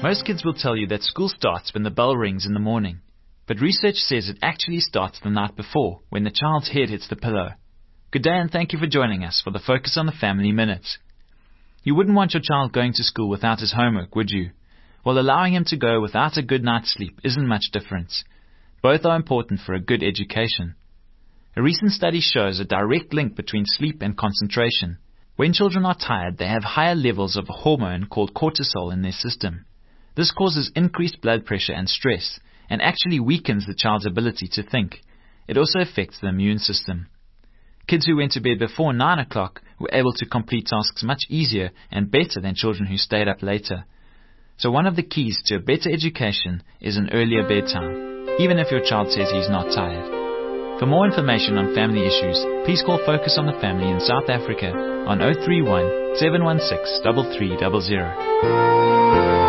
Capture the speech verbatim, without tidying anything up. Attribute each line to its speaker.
Speaker 1: Most kids will tell you that school starts when the bell rings in the morning, but research says it actually starts the night before, when the child's head hits the pillow. Good day and thank you for joining us for the Focus on the Family Minute. You wouldn't want your child going to school without his homework, would you? Well, allowing him to go without a good night's sleep isn't much difference. Both are important for a good education. A recent study shows a direct link between sleep and concentration. When children are tired, they have higher levels of a hormone called cortisol in their system. This causes increased blood pressure and stress, and actually weakens the child's ability to think. It also affects the immune system. Kids who went to bed before nine o'clock were able to complete tasks much easier and better than children who stayed up later. So one of the keys to a better education is an earlier bedtime, even if your child says he's not tired. For more information on family issues, please call Focus on the Family in South Africa on zero three one, seven one six, three three zero zero.